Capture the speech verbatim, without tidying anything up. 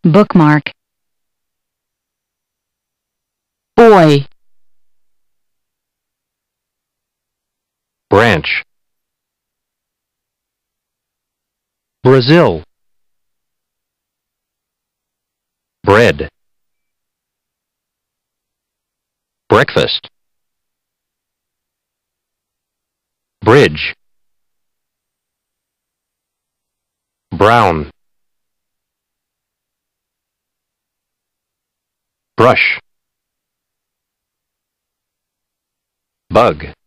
bookmark, boy, branch, Brazil, bread, breakfast, bridge, brown, brush, bug.